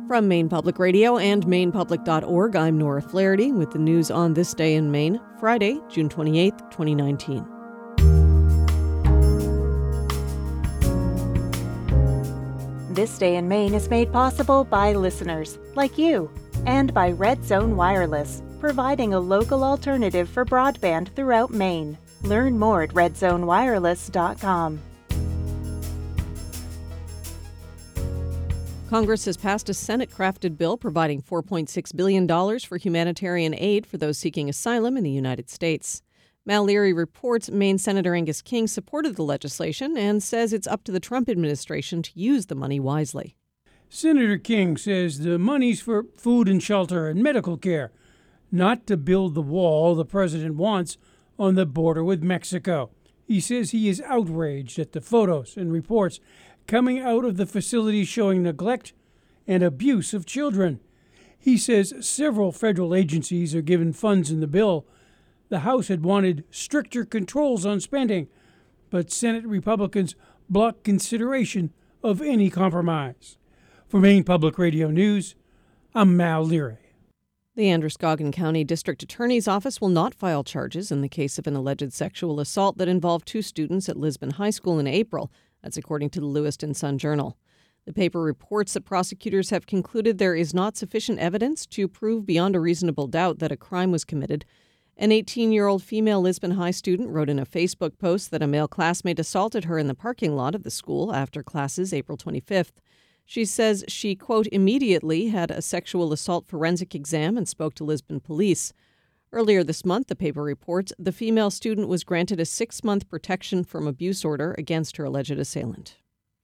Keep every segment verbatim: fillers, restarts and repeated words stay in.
From Maine Public Radio and maine public dot org, I'm Nora Flaherty with the news on this day in Maine, Friday, June twenty-eighth, twenty nineteen. This Day in Maine is made possible by listeners like you and by Red Zone Wireless, providing a local alternative for broadband throughout Maine. Learn more at red zone wireless dot com. Congress has passed a Senate-crafted bill providing four point six billion dollars for humanitarian aid for those seeking asylum in the United States. Mal Leary reports Maine Senator Angus King supported the legislation and says it's up to the Trump administration to use the money wisely. Senator King says the money's for food and shelter and medical care, not to build the wall the president wants on the border with Mexico. He says he is outraged at the photos and reports coming out of the facility showing neglect and abuse of children. He says several federal agencies are given funds in the bill. The House had wanted stricter controls on spending, but Senate Republicans blocked consideration of any compromise. For Maine Public Radio News, I'm Mal Leary. The Androscoggin County District Attorney's Office will not file charges in the case of an alleged sexual assault that involved two students at Lisbon High School in April. That's according to the Lewiston Sun-Journal. The paper reports that prosecutors have concluded there is not sufficient evidence to prove beyond a reasonable doubt that a crime was committed. An eighteen-year-old female Lisbon High student wrote in a Facebook post that a male classmate assaulted her in the parking lot of the school after classes April twenty-fifth. She says she, quote, immediately had a sexual assault forensic exam and spoke to Lisbon police. Earlier this month, the paper reports, the female student was granted a six-month protection from abuse order against her alleged assailant.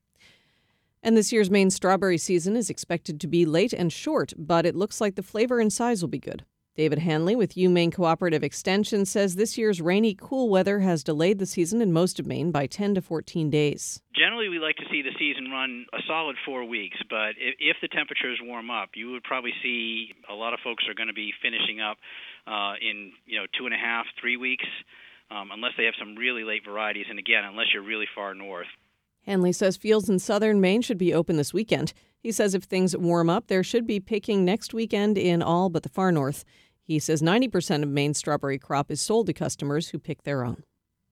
And this year's Maine strawberry season is expected to be late and short, but it looks like the flavor and size will be good. David Hanley with UMaine Cooperative Extension says this year's rainy, cool weather has delayed the season in most of Maine by ten to fourteen days. Generally, we like to see the season run a solid four weeks, but if, if the temperatures warm up, you would probably see a lot of folks are going to be finishing up uh, in you know two and a half, three weeks, um, unless they have some really late varieties, and again, unless you're really far north. Hanley says fields in southern Maine should be open this weekend. He says if things warm up, there should be picking next weekend in all but the far north. He says ninety percent of Maine's strawberry crop is sold to customers who pick their own.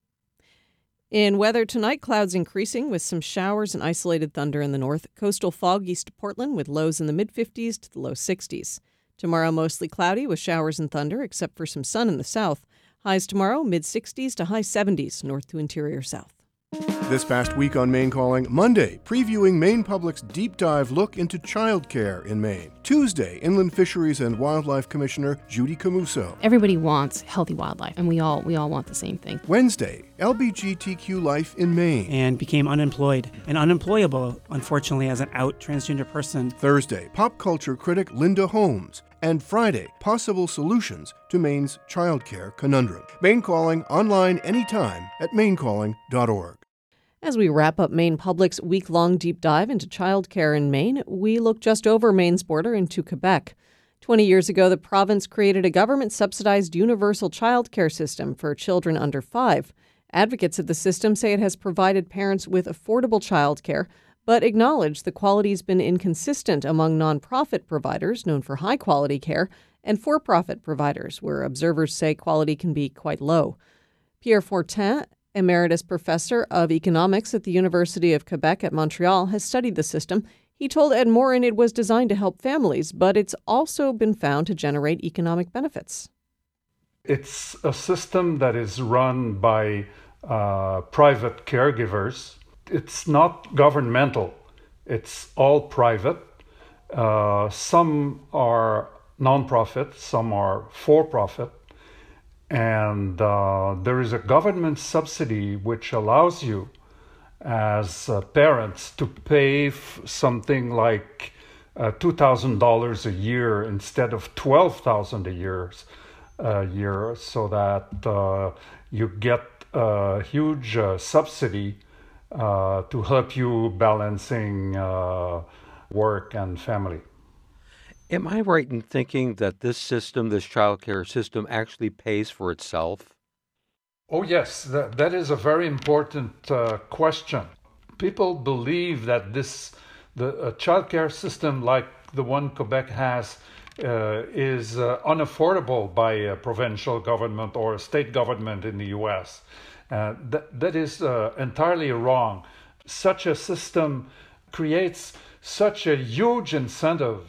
In weather tonight, clouds increasing with some showers and isolated thunder in the north. Coastal fog east of Portland with lows in the mid-fifties to the low sixties. Tomorrow, mostly cloudy with showers and thunder, except for some sun in the south. Highs tomorrow, mid-sixties to high seventies, north to interior south. This past week on Maine Calling, Monday, previewing Maine Public's deep dive look into childcare in Maine. Tuesday, Inland Fisheries and Wildlife Commissioner Judy Camuso. Everybody wants healthy wildlife, and we all we all want the same thing. Wednesday, L G B T Q life in Maine. And became unemployed and unemployable, unfortunately, as an out transgender person. Thursday, pop culture critic Linda Holmes. And Friday, possible solutions to Maine's childcare conundrum. Maine Calling, online anytime at maine calling dot org. As we wrap up Maine Public's week-long deep dive into childcare in Maine, we look just over Maine's border into Quebec. Twenty years ago, the province created a government-subsidized universal childcare system for children under five. Advocates of the system say it has provided parents with affordable childcare, but acknowledge the quality's been inconsistent among nonprofit providers known for high-quality care and for-profit providers, where observers say quality can be quite low. Pierre Fortin, Emeritus Professor of Economics at the University of Quebec at Montreal, has studied the system. He told Ed Morin it was designed to help families, but it's also been found to generate economic benefits. It's a system that is run by uh, private caregivers. It's not governmental. It's all private. Uh, some are nonprofit, some are for-profit. And uh, there is a government subsidy which allows you as uh, parents to pay f- something like uh, two thousand dollars a year instead of twelve thousand dollars a year, uh, year so that uh, you get a huge uh, subsidy uh, to help you balancing uh, work and family. Am I right in thinking that this system, this childcare system, actually pays for itself? Oh, yes, that, that is a very important uh, question. People believe that this, the a childcare system like the one Quebec has uh, is uh, unaffordable by a provincial government or a state government in the U S. Uh, that, that is uh, entirely wrong. Such a system creates such a huge incentive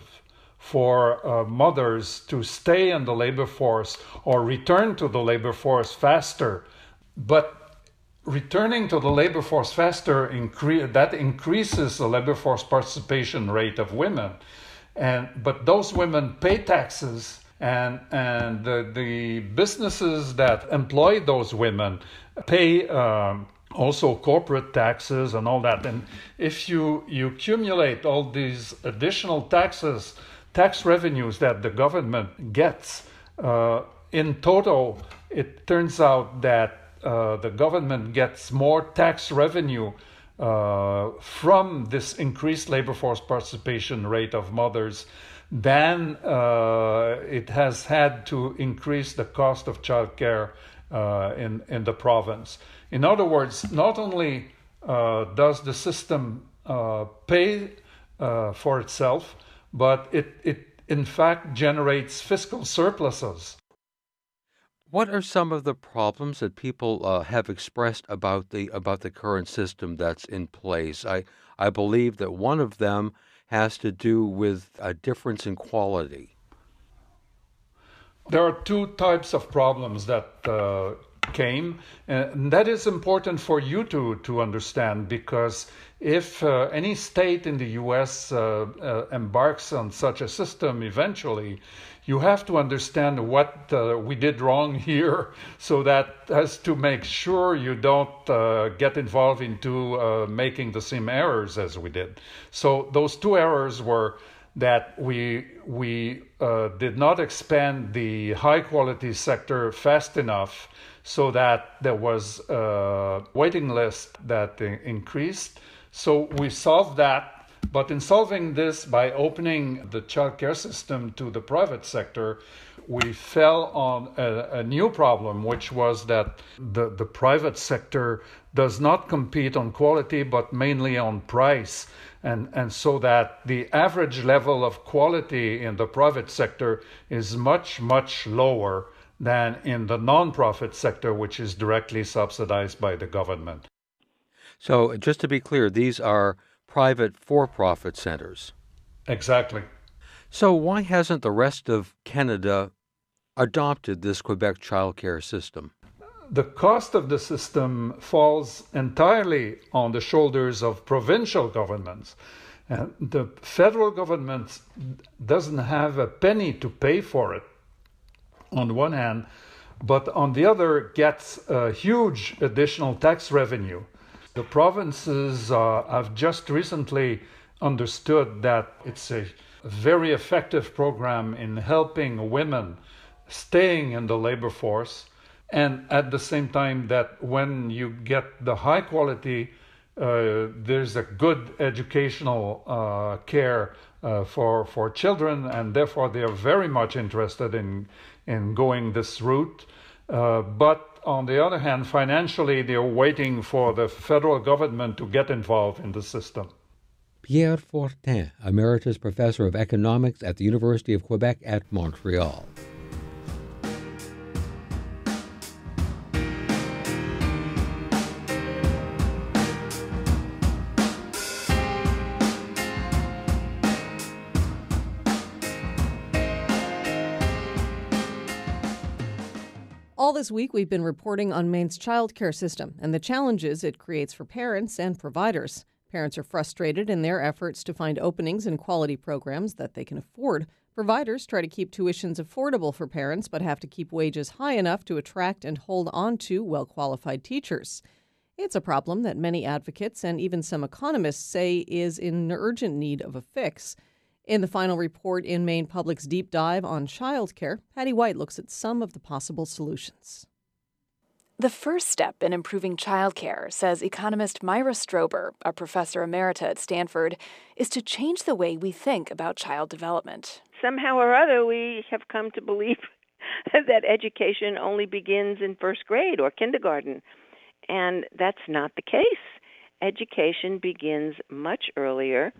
for uh, mothers to stay in the labor force or return to the labor force faster. But returning to the labor force faster, incre- that increases the labor force participation rate of women. And but those women pay taxes, and and the, the businesses that employ those women pay um, also corporate taxes and all that. And if you, you accumulate all these additional taxes, tax revenues that the government gets, uh, in total, it turns out that uh, the government gets more tax revenue uh, from this increased labor force participation rate of mothers than uh, it has had to increase the cost of childcare uh, in, in the province. In other words, not only uh, does the system uh, pay uh, for itself, but it, it in fact generates fiscal surpluses. What are some of the problems that people uh, have expressed about the about the current system that's in place? I I believe that one of them has to do with a difference in quality. There are two types of problems that uh, came, and that is important for you to, to understand, because if uh, any state in the U S uh, uh, embarks on such a system eventually, you have to understand what uh, we did wrong here, so that has to make sure you don't uh, get involved into uh, making the same errors as we did. So those two errors were that we we uh, did not expand the high quality sector fast enough, so that there was a waiting list that increased. So we solved that, but in solving this by opening the child care system to the private sector, we fell on a, a new problem, which was that the, the private sector does not compete on quality, but mainly on price. And, and so that the average level of quality in the private sector is much, much lower than in the non-profit sector, which is directly subsidized by the government. So just to be clear, these are private for-profit centers. Exactly. So why hasn't the rest of Canada adopted this Quebec child care system? The cost of the system falls entirely on the shoulders of provincial governments. And the federal government doesn't have a penny to pay for it, on one hand, but on the other gets a huge additional tax revenue. The provinces uh, have just recently understood that it's a very effective program in helping women staying in the labor force, and at the same time that when you get the high quality, uh, there's a good educational uh, care uh, for for children, and therefore they are very much interested in in going this route. Uh, but on the other hand, financially, they're waiting for the federal government to get involved in the system. Pierre Fortin, Emeritus Professor of Economics at the University of Quebec at Montreal. All this week, we've been reporting on Maine's childcare system and the challenges it creates for parents and providers. Parents are frustrated in their efforts to find openings in quality programs that they can afford. Providers try to keep tuitions affordable for parents, but have to keep wages high enough to attract and hold on to well-qualified teachers. It's a problem that many advocates and even some economists say is in urgent need of a fix. In the final report in Maine Public's Deep Dive on Childcare, Patty White looks at some of the possible solutions. The first step in improving childcare, says economist Myra Strober, a professor emerita at Stanford, is to change the way we think about child development. Somehow or other, we have come to believe that education only begins in first grade or kindergarten, and that's not the case. Education begins much earlier.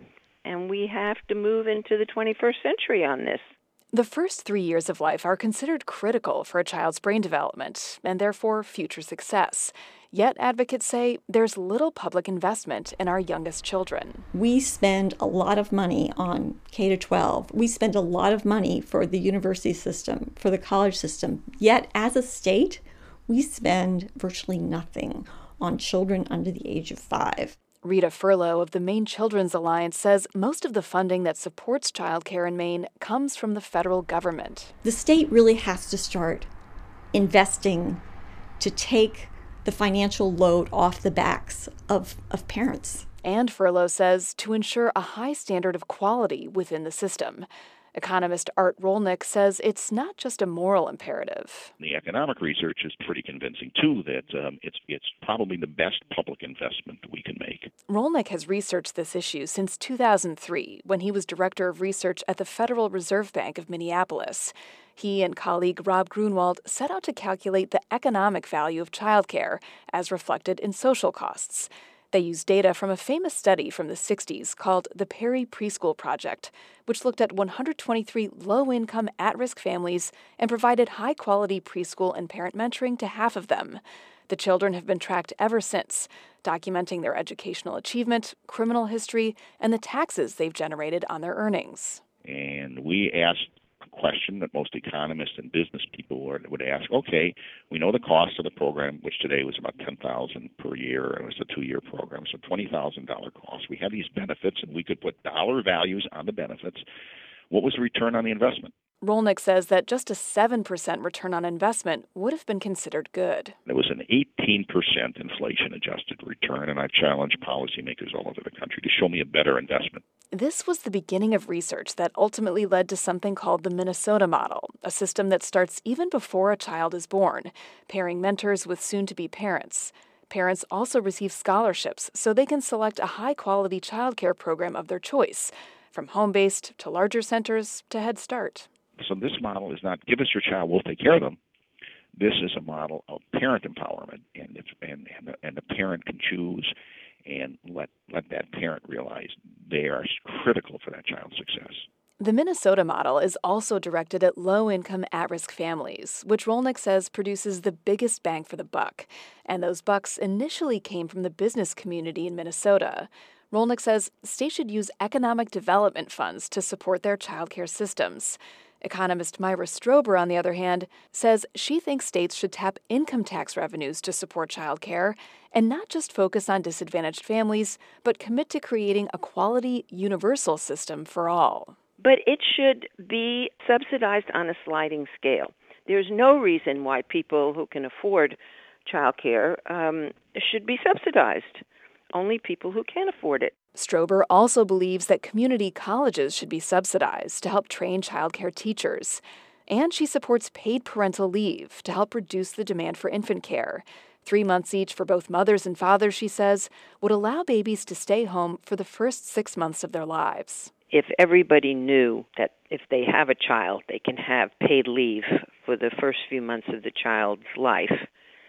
and we have to move into the twenty-first century on this. The first three years of life are considered critical for a child's brain development and therefore future success. Yet advocates say there's little public investment in our youngest children. We spend a lot of money on K to twelve. We spend a lot of money for the university system, for the college system. Yet as a state, we spend virtually nothing on children under the age of five. Rita Furlow of the Maine Children's Alliance says most of the funding that supports childcare in Maine comes from the federal government. The state really has to start investing to take the financial load off the backs of, of parents. And Furlow says to ensure a high standard of quality within the system. Economist Art Rolnick says it's not just a moral imperative. The economic research is pretty convincing, too, that um, it's it's probably the best public investment we can make. Rolnick has researched this issue since two thousand three, when he was director of research at the Federal Reserve Bank of Minneapolis. He and colleague Rob Grunwald set out to calculate the economic value of childcare as reflected in social costs. They used data from a famous study from the sixties called the Perry Preschool Project, which looked at one hundred twenty-three low-income, at-risk families and provided high-quality preschool and parent mentoring to half of them. The children have been tracked ever since, documenting their educational achievement, criminal history, and the taxes they've generated on their earnings. And we asked question that most economists and business people would, would ask, okay, we know the cost of the program, which today was about ten thousand dollars per year. It was a two-year program, so twenty thousand dollars cost. We have these benefits, and we could put dollar values on the benefits. What was the return on the investment? Rolnick says that just a seven percent return on investment would have been considered good. It was an eighteen percent inflation-adjusted return, and I've challenged policymakers all over the country to show me a better investment. This was the beginning of research that ultimately led to something called the Minnesota model, a system that starts even before a child is born, pairing mentors with soon-to-be parents. Parents also receive scholarships so they can select a high-quality childcare program of their choice, from home-based to larger centers to Head Start. So this model is not give us your child, we'll take care of them. This is a model of parent empowerment, and it's, and and the, and the parent can choose and let let that parent realize they are critical for that child's success. The Minnesota model is also directed at low-income, at-risk families, which Rolnick says produces the biggest bang for the buck. And those bucks initially came from the business community in Minnesota. Rolnick says states should use economic development funds to support their childcare systems. Economist Myra Strober, on the other hand, says she thinks states should tap income tax revenues to support childcare and not just focus on disadvantaged families, but commit to creating a quality, universal system for all. But it should be subsidized on a sliding scale. There's no reason why people who can afford childcare um, should be subsidized. Only people who can't afford it. Strober also believes that community colleges should be subsidized to help train childcare teachers. And she supports paid parental leave to help reduce the demand for infant care. Three months each for both mothers and fathers, she says, would allow babies to stay home for the first six months of their lives. If everybody knew that if they have a child, they can have paid leave for the first few months of the child's life,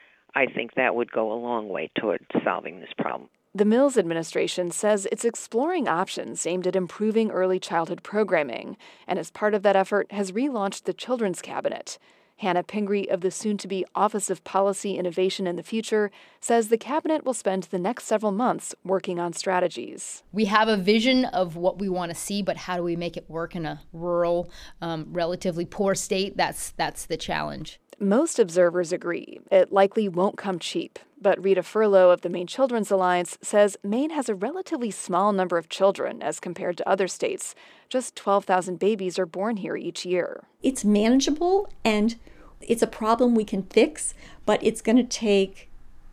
I think that would go a long way toward solving this problem. The Mills administration says it's exploring options aimed at improving early childhood programming, and as part of that effort has relaunched the Children's Cabinet. Hannah Pingree of the soon-to-be Office of Policy, Innovation and the Future says the cabinet will spend the next several months working on strategies. We have a vision of what we want to see, but how do we make it work in a rural, um, relatively poor state? That's that's the challenge. Most observers agree it likely won't come cheap, but Rita Furlow of the Maine Children's Alliance says Maine has a relatively small number of children as compared to other states. Just twelve thousand babies are born here each year. It's manageable and it's a problem we can fix, but it's going to take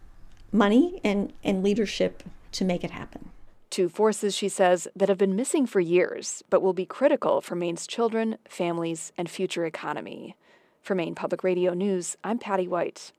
money and, and leadership to make it happen. Two forces, she says, that have been missing for years, but will be critical for Maine's children, families, and future economy. For Maine Public Radio News, I'm Patty White.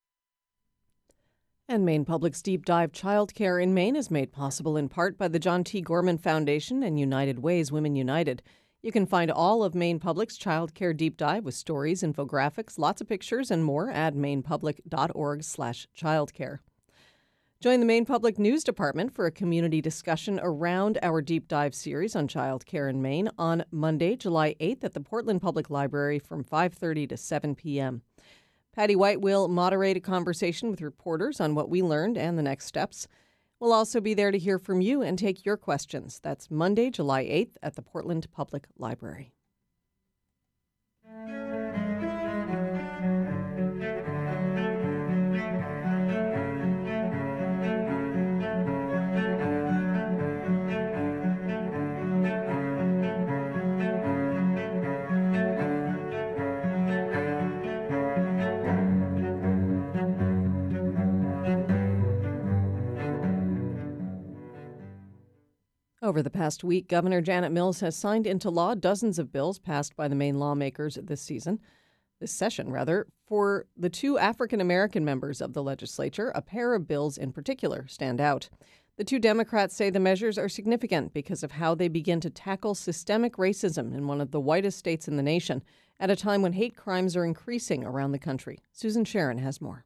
And Maine Public's Deep Dive Childcare in Maine is made possible in part by the John T. Gorman Foundation and United Ways Women United. You can find all of Maine Public's Childcare Deep Dive with stories, infographics, lots of pictures, and more at mainepublic.org slash childcare. Join the Maine Public News Department for a community discussion around our deep dive series on child care in Maine on Monday, July eighth at the Portland Public Library from five thirty to seven p.m. Patty White will moderate a conversation with reporters on what we learned and the next steps. We'll also be there to hear from you and take your questions. That's Monday, July eighth at the Portland Public Library. Over the past week, Governor Janet Mills has signed into law dozens of bills passed by the Maine lawmakers this season, this session, rather. For the two African-American members of the legislature, a pair of bills in particular stand out. The two Democrats say the measures are significant because of how they begin to tackle systemic racism in one of the whitest states in the nation at a time when hate crimes are increasing around the country. Susan Sharon has more.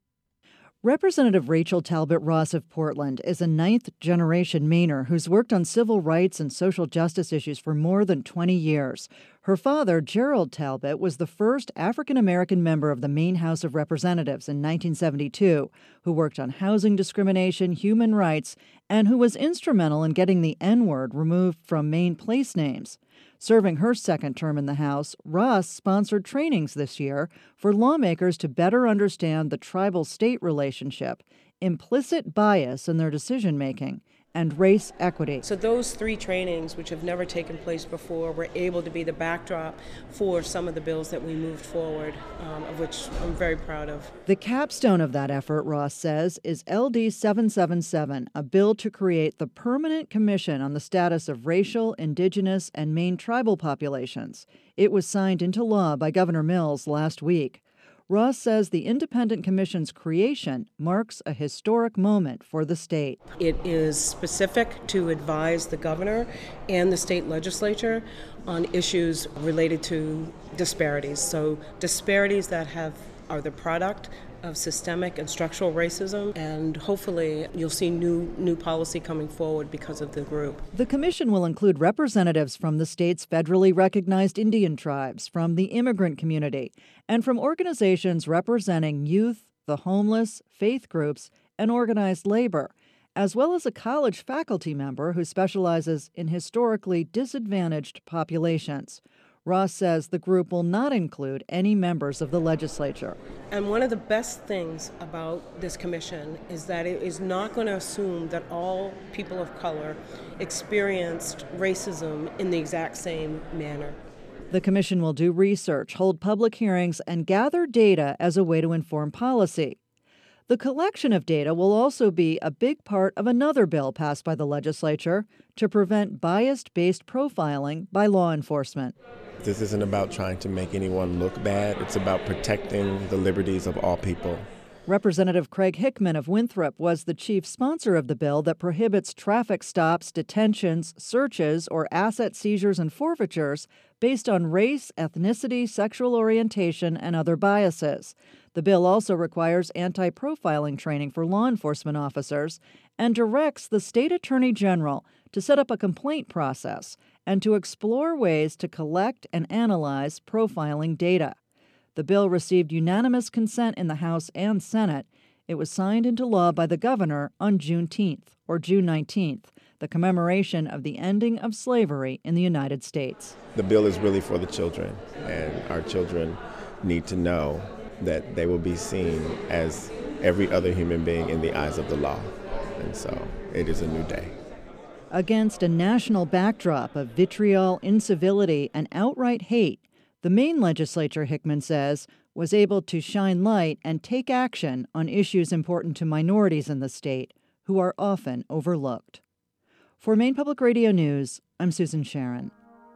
Representative Rachel Talbot Ross of Portland is a ninth-generation Mainer who's worked on civil rights and social justice issues for more than twenty years. Her father, Gerald Talbot, was the first African-American member of the Maine House of Representatives in nineteen seventy-two, who worked on housing discrimination, human rights, and who was instrumental in getting the N-word removed from Maine place names. Serving her second term in the House, Ross sponsored trainings this year for lawmakers to better understand the tribal-state relationship, implicit bias in their decision-making, and race equity. So those three trainings, which have never taken place before, were able to be the backdrop for some of the bills that we moved forward, um, of which I'm very proud of. The capstone of that effort, Ross says, is L D seven seventy-seven, a bill to create the Permanent Commission on the Status of Racial, Indigenous, and Maine tribal populations. It was signed into law by Governor Mills last week. Ross says the Independent Commission's creation marks a historic moment for the state. It is specific to advise the governor and the state legislature on issues related to disparities. So disparities that have are the product of systemic and structural racism, and hopefully you'll see new new policy coming forward because of the group. The commission will include representatives from the state's federally recognized Indian tribes, from the immigrant community, and from organizations representing youth, the homeless, faith groups, and organized labor, as well as a college faculty member who specializes in historically disadvantaged populations. Ross says the group will not include any members of the legislature. And one of the best things about this commission is that it is not going to assume that all people of color experienced racism in the exact same manner. The commission will do research, hold public hearings, and gather data as a way to inform policy. The collection of data will also be a big part of another bill passed by the legislature to prevent bias-based profiling by law enforcement. This isn't about trying to make anyone look bad. It's about protecting the liberties of all people. Representative Craig Hickman of Winthrop was the chief sponsor of the bill that prohibits traffic stops, detentions, searches, or asset seizures and forfeitures based on race, ethnicity, sexual orientation, and other biases. The bill also requires anti-profiling training for law enforcement officers and directs the state attorney general to set up a complaint process and to explore ways to collect and analyze profiling data. The bill received unanimous consent in the House and Senate. It was signed into law by the governor on Juneteenth, or June nineteenth, the commemoration of the ending of slavery in the United States. The bill is really for the children, and our children need to know that they will be seen as every other human being in the eyes of the law. And so it is a new day. Against a national backdrop of vitriol, incivility, and outright hate, the Maine legislature, Hickman says, was able to shine light and take action on issues important to minorities in the state who are often overlooked. For Maine Public Radio News, I'm Susan Sharon.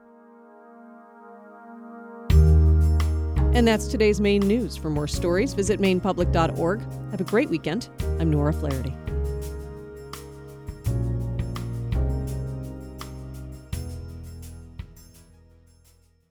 And that's today's Maine News. For more stories, visit maine public dot org. Have a great weekend. I'm Nora Flaherty.